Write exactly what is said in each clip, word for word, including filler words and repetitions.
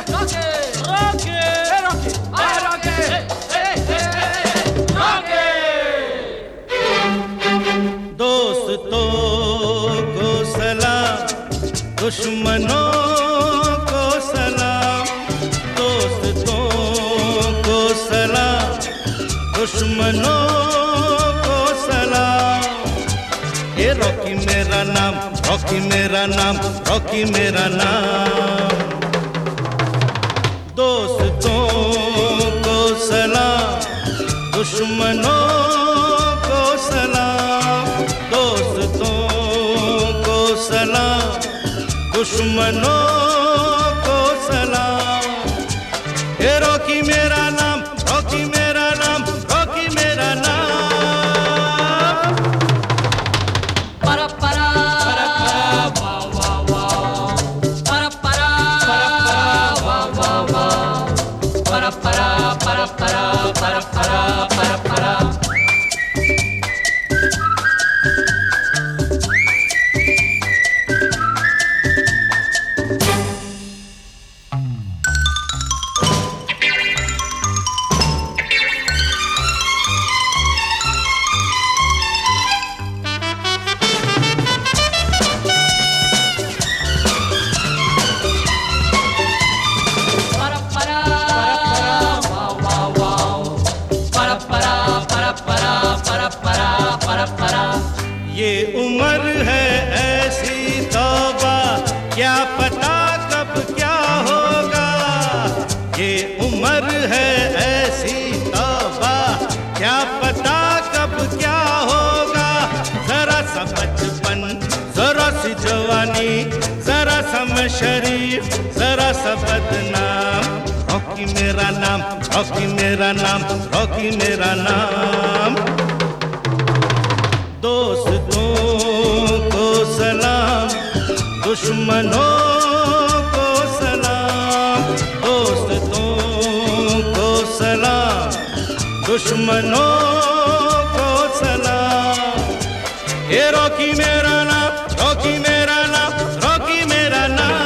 दोस्तों को सलाम, दुश्मनों को सलाम, दोस्तों को सलाम, दुश्मनों को सलाम। ये रॉकी मेरा नाम, रॉकी मेरा नाम, रॉकी मेरा नाम। दोस्तों को सलाम, दुश्मनों को सलाम, दोस्तों को सलाम, दुश्मनों को सलाम। ये रॉकी मेरा नाम, रॉकी मेरा नाम, रॉकी मेरा नाम। para para para para wow wow wow para para para wow wow wow para para para para para para para para ये उम्र है ऐसी तौबा, क्या पता कब क्या होगा। ये उम्र है ऐसी तौबा, क्या पता कब क्या होगा। जरा सा बचपन, जरा सी जवानी, जरा सा मैं शरीफ, जरा सा बदनाम। रॉकी मेरा नाम, रॉकी मेरा नाम, रॉकी मेरा नाम। दोस्तों को सलाम, दुश्मनों को सलाम, दोस्तों को सलाम, दुश्मनों को सलाम। ये रॉकी मेरा नाम, रॉकी मेरा नाम, रॉकी मेरा नाम।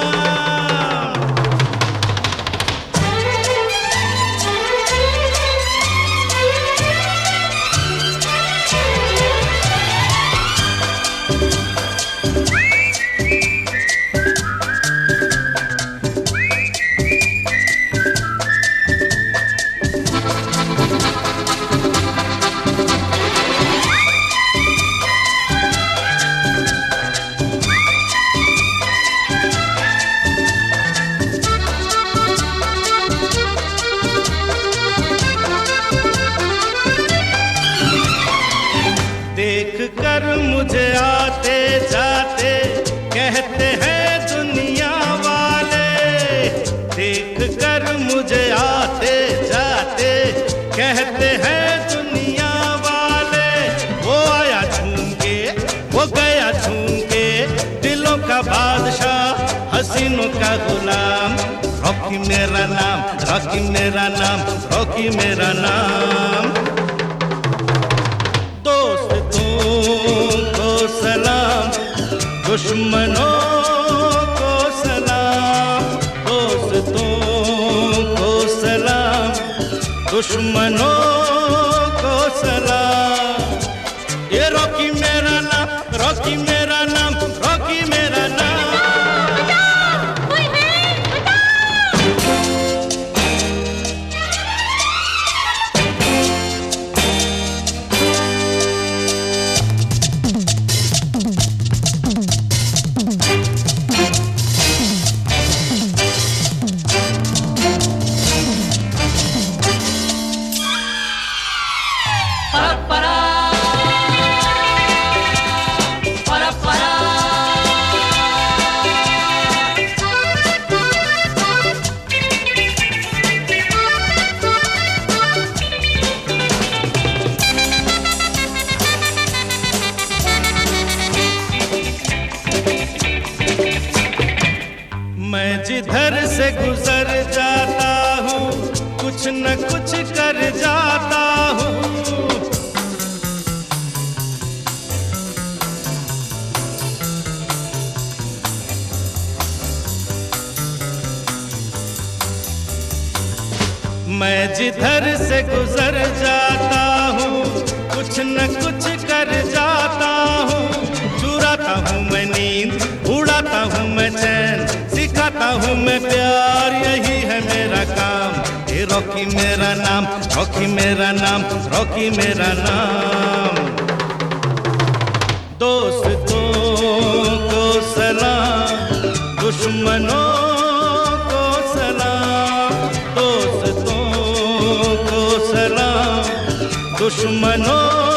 देख कर मुझे आते जाते कहते हैं दुनिया वाले। देख कर मुझे आते जाते कहते हैं दुनिया वाले। वो आया झूम के, वो गया झूम के, दिलों का बादशाह, हसीनों का गुलाम। रॉकी मेरा नाम, रॉकी मेरा नाम, रॉकी मेरा नाम। को सलाम, दुश्मनों को सलाम, दोस्तों को सलाम, दुश्मनों को सलाम। ये रॉकी मेरा नाम, रॉकी मेरा नाम, रॉकी मेरा नाम। मैं जिधर से गुजर जाता हूँ, कुछ न कुछ कर जाता हूँ। मैं जिधर से गुजर जाता हूँ कुछ न कुछ कर जाता हूँ। चुराता हूँ मैं नींद, उड़ाता हूँ मैं चैन, सिखाता हूँ मैं प्यार, यही है मेरा काम। ये रॉकी मेरा नाम, रॉकी मेरा नाम, रॉकी मेरा नाम। दोस्तों को सलाम, दुश्मनों को सलाम, दोस्तों को सलाम, दुश्मनों